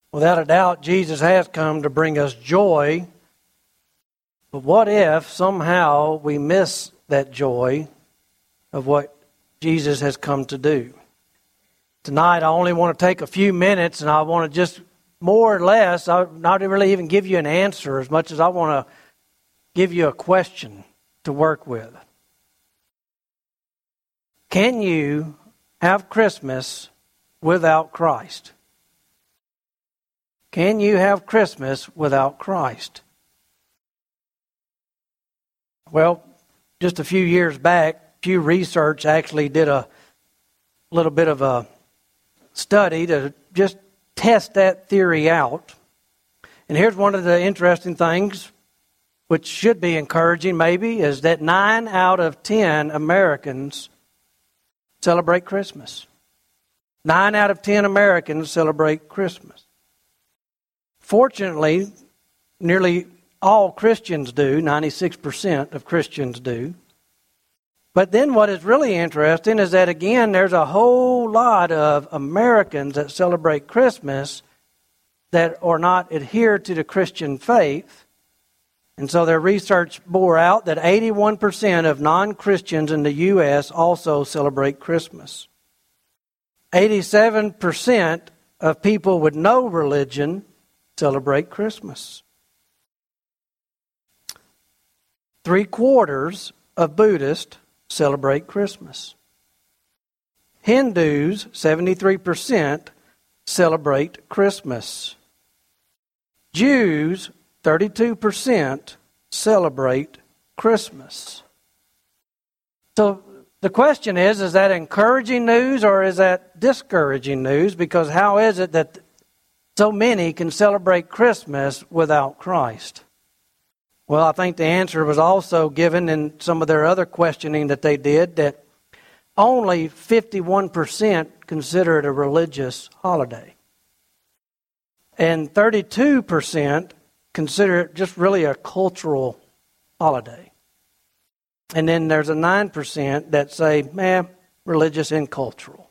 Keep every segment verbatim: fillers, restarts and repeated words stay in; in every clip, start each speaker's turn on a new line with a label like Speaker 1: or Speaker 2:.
Speaker 1: Without a doubt, Jesus has come to bring us joy. But what if somehow we miss that joy of what Jesus has come to do? Tonight, I only want to take a few minutes, and I want to just more or less, I not really even give you an answer as much as I want to give you a question to work with. Can you have Christmas without Christ? Can you have Christmas without Christ? Well, just a few years back, Pew Research actually did a little bit of a study to just test that theory out. And here's one of the interesting things, which should be encouraging maybe, is that nine out of ten Americans celebrate Christmas. Nine out of ten Americans celebrate Christmas. Fortunately, nearly all Christians do, ninety-six percent of Christians do. But then what is really interesting is that, again, there's a whole lot of Americans that celebrate Christmas that are not adhered to the Christian faith. And so their research bore out that eighty-one percent of non-Christians in the U S also celebrate Christmas. eighty-seven percent of people with no religion celebrate Christmas. Three quarters of Buddhists celebrate Christmas. Hindus, seventy-three percent, celebrate Christmas. Jews, thirty-two percent, celebrate Christmas. So the question is, is that encouraging news or is that discouraging news? Because how is it that so many can celebrate Christmas without Christ? Well, I think the answer was also given in some of their other questioning that they did, that only fifty-one percent consider it a religious holiday. And thirty-two percent consider it just really a cultural holiday. And then there's a nine percent that say, man, religious and cultural.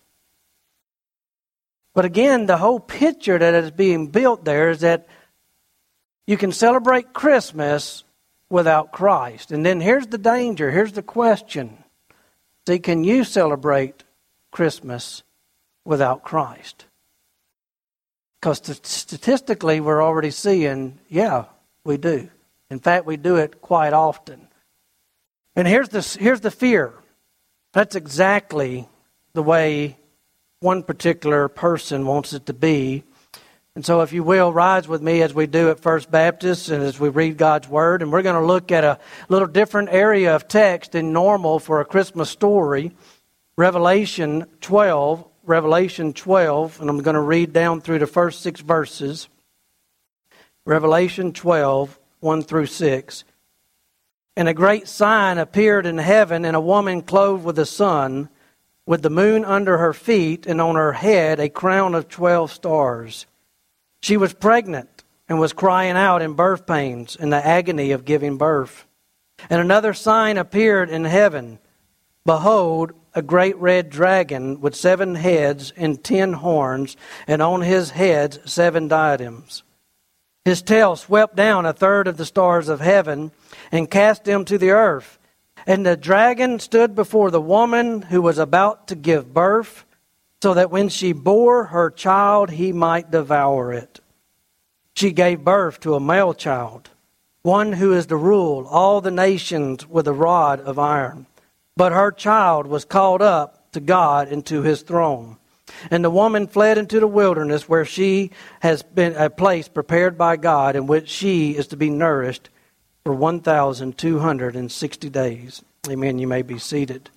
Speaker 1: But again, the whole picture that is being built there is that you can celebrate Christmas without Christ. And then here's the danger. Here's the question. See, can you celebrate Christmas without Christ? Because statistically, we're already seeing, yeah, we do. In fact, we do it quite often. And here's the, here's the fear. That's exactly the way one particular person wants it to be. And so if you will, rise with me as we do at First Baptist and as we read God's Word. And we're going to look at a little different area of text than normal for a Christmas story. Revelation twelve. Revelation twelve. And I'm going to read down through the first six verses. Revelation twelve, one through six. And a great sign appeared in heaven, and a woman clothed with the sun, with the moon under her feet, and on her head a crown of twelve stars. She was pregnant and was crying out in birth pains in the agony of giving birth. And another sign appeared in heaven. Behold, a great red dragon with seven heads and ten horns, and on his heads seven diadems. His tail swept down a third of the stars of heaven and cast them to the earth. And the dragon stood before the woman who was about to give birth, so that when she bore her child, he might devour it. She gave birth to a male child, one who is to rule all the nations with a rod of iron. But her child was caught up to God and to his throne. And the woman fled into the wilderness, where she has been a place prepared by God, in which she is to be nourished for one thousand two hundred sixty days. Amen. You may be seated.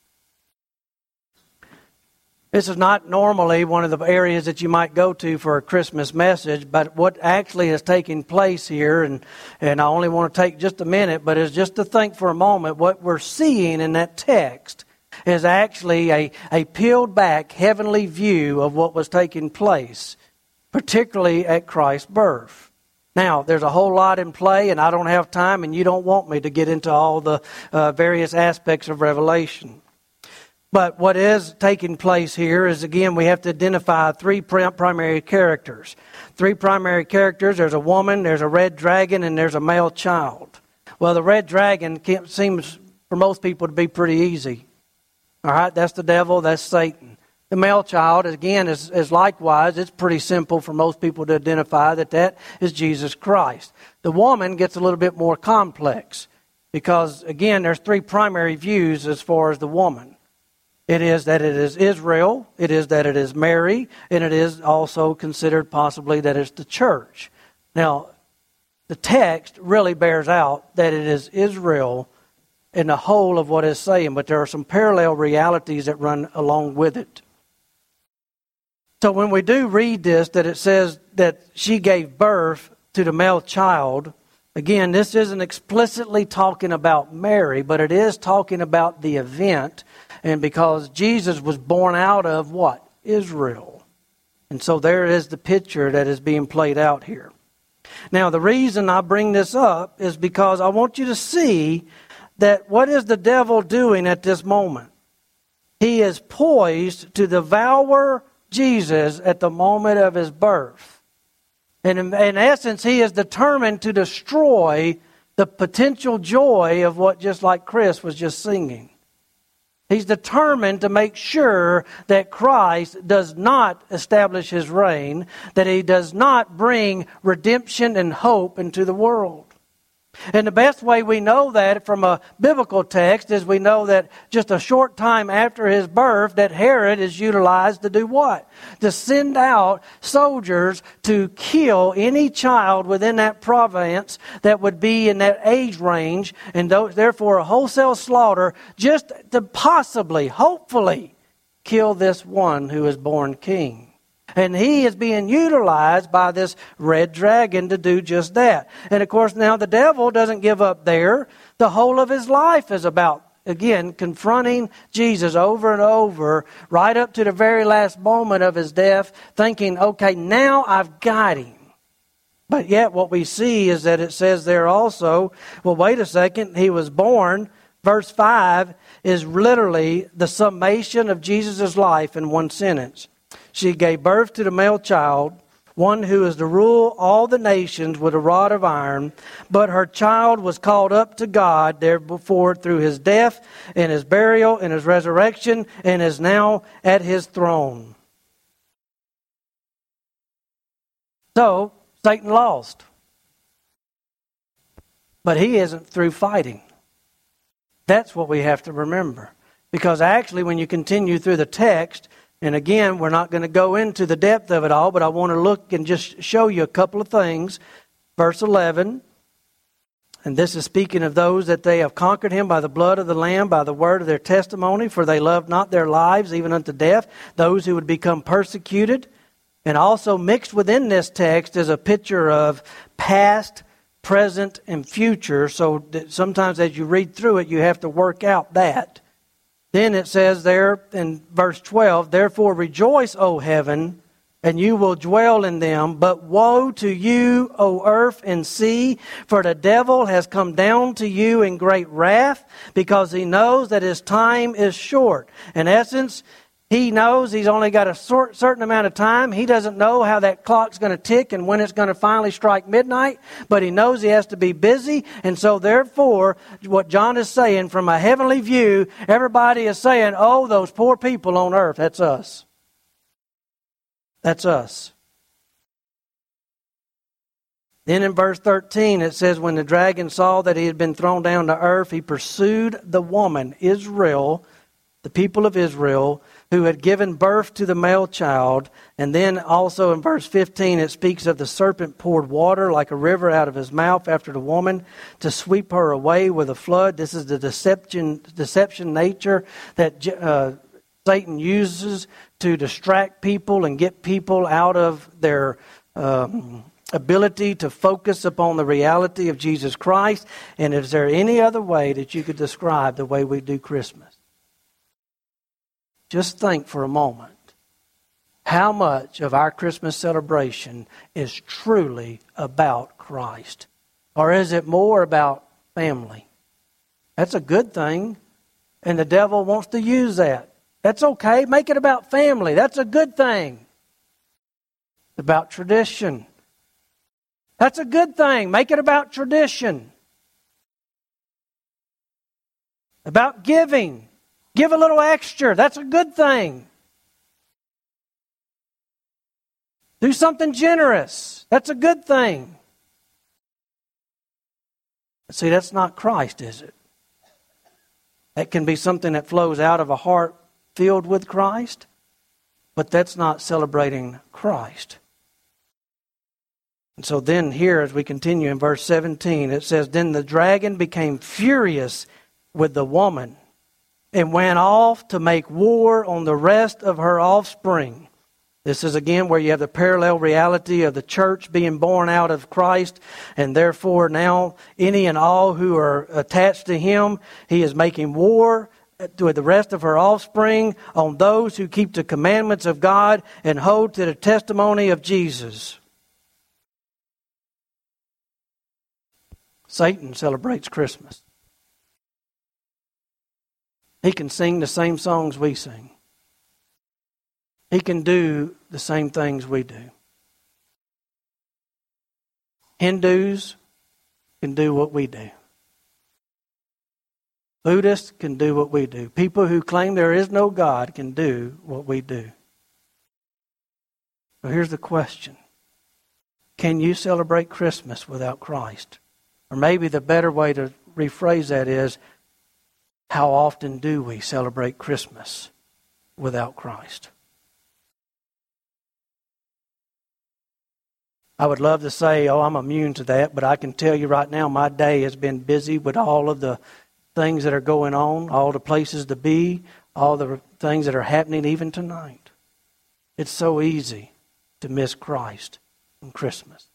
Speaker 1: This is not normally one of the areas that you might go to for a Christmas message, but what actually is taking place here, and, and I only want to take just a minute, but it's just to think for a moment, what we're seeing in that text is actually a, a peeled back heavenly view of what was taking place, particularly at Christ's birth. Now, there's a whole lot in play, and I don't have time, and you don't want me to get into all the uh, various aspects of Revelation. But what is taking place here is, again, we have to identify three primary characters. Three primary characters. There's a woman, there's a red dragon, and there's a male child. Well, the red dragon seems for most people to be pretty easy. All right, that's the devil, that's Satan. The male child, again, is, is likewise, it's pretty simple for most people to identify that that is Jesus Christ. The woman gets a little bit more complex because, again, there's three primary views as far as the woman. It is that it is Israel, it is that it is Mary, and it is also considered possibly that it's the church. Now, the text really bears out that it is Israel in the whole of what it's saying, but there are some parallel realities that run along with it. So when we do read this, that it says that she gave birth to the male child, again, this isn't explicitly talking about Mary, but it is talking about the event. And because Jesus was born out of what? Israel. And so there is the picture that is being played out here. Now, the reason I bring this up is because I want you to see that what is the devil doing at this moment? He is poised to devour Jesus at the moment of his birth. And in, in essence, he is determined to destroy the potential joy of what, just like Chris was just singing. He's determined to make sure that Christ does not establish his reign, that he does not bring redemption and hope into the world. And the best way we know that from a biblical text is we know that just a short time after his birth that Herod is utilized to do what? To send out soldiers to kill any child within that province that would be in that age range, and therefore a wholesale slaughter just to possibly, hopefully, kill this one who is born king. And he is being utilized by this red dragon to do just that. And of course, now the devil doesn't give up there. The whole of his life is about, again, confronting Jesus over and over, right up to the very last moment of his death, thinking, okay, now I've got him. But yet what we see is that it says there also, well, wait a second, he was born. Verse five is literally the summation of Jesus' life in one sentence. She gave birth to the male child, one who is to rule all the nations with a rod of iron. But her child was called up to God therefore through his death and his burial and his resurrection, and is now at his throne. So, Satan lost. But he isn't through fighting. That's what we have to remember. Because actually, when you continue through the text, and again, we're not going to go into the depth of it all, but I want to look and just show you a couple of things. Verse eleven, and this is speaking of those that they have conquered him by the blood of the Lamb, by the word of their testimony, for they loved not their lives even unto death, those who would become persecuted. And also mixed within this text is a picture of past, present, and future. So that sometimes as you read through it, you have to work out that. Then it says there in verse twelve, therefore rejoice, O heaven, and you will dwell in them. But woe to you, O earth and sea, for the devil has come down to you in great wrath, because he knows that his time is short. In essence, he knows he's only got a certain amount of time. He doesn't know how that clock's going to tick and when it's going to finally strike midnight, but he knows he has to be busy. And so therefore, what John is saying from a heavenly view, everybody is saying, oh, those poor people on earth, that's us. That's us. Then in verse thirteen, it says, when the dragon saw that he had been thrown down to earth, he pursued the woman, Israel, the people of Israel, who had given birth to the male child. And then also in verse fifteen, it speaks of the serpent poured water like a river out of his mouth after the woman to sweep her away with a flood. This is the deception, deception nature that uh, Satan uses to distract people and get people out of their um, ability to focus upon the reality of Jesus Christ. And is there any other way that you could describe the way we do Christmas? Just think for a moment how much of our Christmas celebration is truly about Christ. Or is it more about family? That's a good thing. And the devil wants to use that. That's okay. Make it about family. That's a good thing. About tradition. That's a good thing. Make it about tradition. About giving. Give a little extra. That's a good thing. Do something generous. That's a good thing. See, that's not Christ, is it? That can be something that flows out of a heart filled with Christ, but that's not celebrating Christ. And so then here, as we continue in verse seventeen, it says, Then the dragon became furious with the woman and went off to make war on the rest of her offspring. This is again where you have the parallel reality of the church being born out of Christ, and therefore now any and all who are attached to Him, He is making war with the rest of her offspring on those who keep the commandments of God and hold to the testimony of Jesus. Satan celebrates Christmas. He can sing the same songs we sing. He can do the same things we do. Hindus can do what we do. Buddhists can do what we do. People who claim there is no God can do what we do. So here's the question. Can you celebrate Christmas without Christ? Or maybe the better way to rephrase that is, how often do we celebrate Christmas without Christ? I would love to say, oh, I'm immune to that, but I can tell you right now, my day has been busy with all of the things that are going on, all the places to be, all the things that are happening even tonight. It's so easy to miss Christ on Christmas.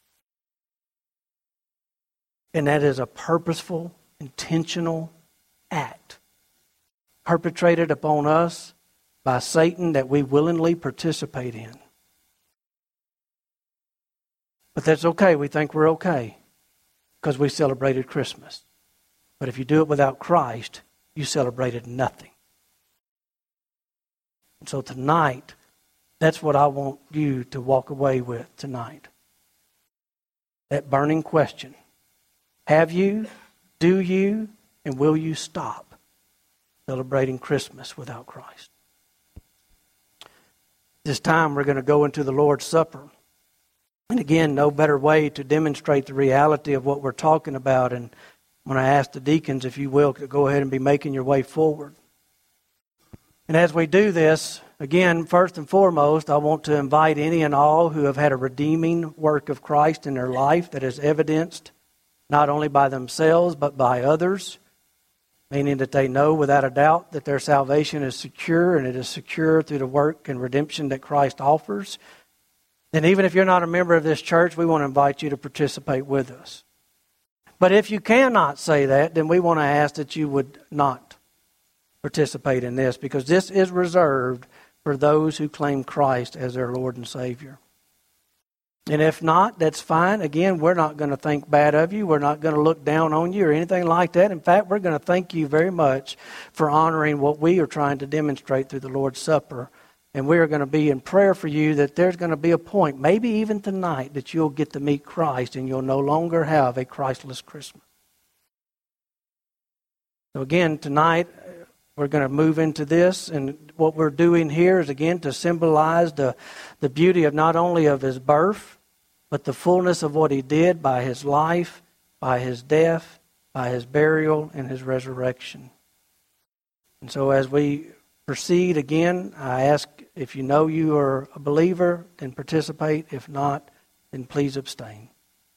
Speaker 1: And that is a purposeful, intentional act perpetrated upon us by Satan that we willingly participate in. But that's okay. We think we're okay because we celebrated Christmas. But if you do it without Christ, you celebrated nothing. And so tonight, that's what I want you to walk away with tonight. That burning question. Have you, do you, and will you stop celebrating Christmas without Christ? This time we're going to go into the Lord's Supper. And again, no better way to demonstrate the reality of what we're talking about. And when I ask the deacons, if you will, to go ahead and be making your way forward. And as we do this, again, first and foremost, I want to invite any and all who have had a redeeming work of Christ in their life that is evidenced not only by themselves, but by others, meaning that they know without a doubt that their salvation is secure, and it is secure through the work and redemption that Christ offers. Then even if you're not a member of this church, we want to invite you to participate with us. But if you cannot say that, then we want to ask that you would not participate in this, because this is reserved for those who claim Christ as their Lord and Savior. And if not, that's fine. Again, we're not going to think bad of you. We're not going to look down on you or anything like that. In fact, we're going to thank you very much for honoring what we are trying to demonstrate through the Lord's Supper. And we are going to be in prayer for you that there's going to be a point, maybe even tonight, that you'll get to meet Christ and you'll no longer have a Christless Christmas. So again, tonight, we're going to move into this, and what we're doing here is, again, to symbolize the, the beauty of not only of His birth, but the fullness of what He did by His life, by His death, by His burial, and His resurrection. And so as we proceed, again, I ask if you know you are a believer, then participate. If not, then please abstain.